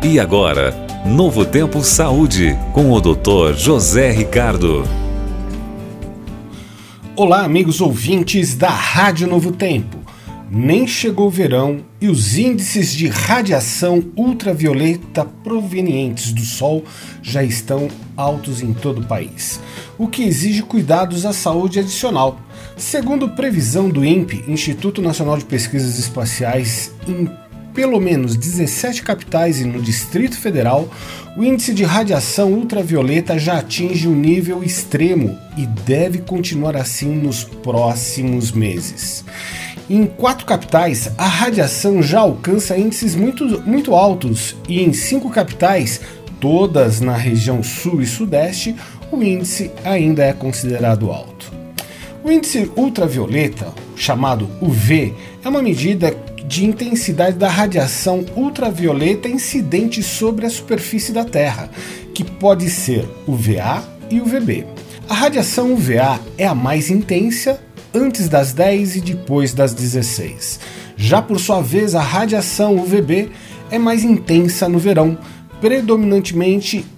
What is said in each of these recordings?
E agora, Novo Tempo Saúde, com o Dr. José Ricardo. Olá, amigos ouvintes da Rádio Novo Tempo. Nem chegou o verão e os índices de radiação ultravioleta provenientes do Sol já estão altos em todo o país, o que exige cuidados à saúde adicional. Segundo previsão do INPE, Instituto Nacional de Pesquisas Espaciais, em pelo menos 17 capitais e no Distrito Federal, o índice de radiação ultravioleta já atinge um nível extremo e deve continuar assim nos próximos meses. Em 4 capitais, a radiação já alcança índices muito altos e em 5 capitais, todas na região sul e sudeste, o índice ainda é considerado alto. O índice ultravioleta, chamado UV, é uma medida de intensidade da radiação ultravioleta incidente sobre a superfície da Terra, que pode ser UVA e UVB. A radiação UVA é a mais intensa antes das 10 e depois das 16. Já por sua vez, a radiação UVB é mais intensa no verão, predominantemente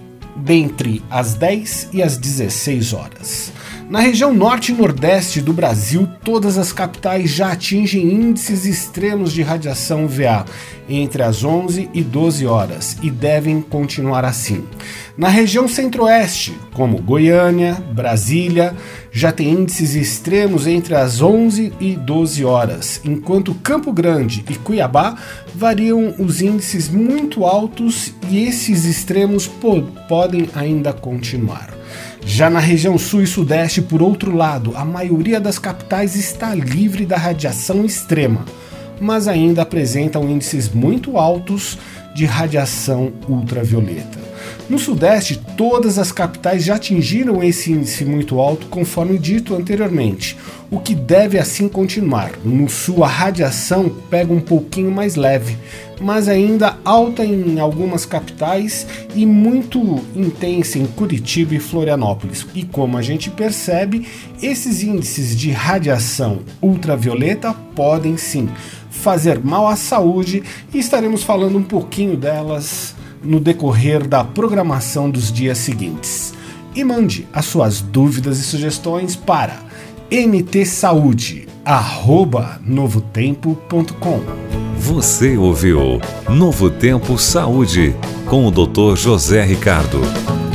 dentre as 10 e as 16 horas. Na região norte e nordeste do Brasil, todas as capitais já atingem índices extremos de radiação UVA entre as 11 e 12 horas e devem continuar assim. Na região centro-oeste, como Goiânia, Brasília, já tem índices extremos entre as 11 e 12 horas, enquanto Campo Grande e Cuiabá variam os índices muito altos e esses extremos podem ainda continuar. Já na região sul e sudeste, por outro lado, a maioria das capitais está livre da radiação extrema, mas ainda apresentam índices muito altos de radiação ultravioleta. No sudeste, todas as capitais já atingiram esse índice muito alto, conforme dito anteriormente, o que deve assim continuar. No sul, a radiação pega um pouquinho mais leve, mas ainda alta em algumas capitais e muito intensa em Curitiba e Florianópolis. E como a gente percebe, esses índices de radiação ultravioleta podem sim fazer mal à saúde e estaremos falando um pouquinho delas no decorrer da programação dos dias seguintes. E mande as suas dúvidas e sugestões para mtsaude@novotempo.com. Você ouviu Novo Tempo Saúde, com o Dr. José Ricardo.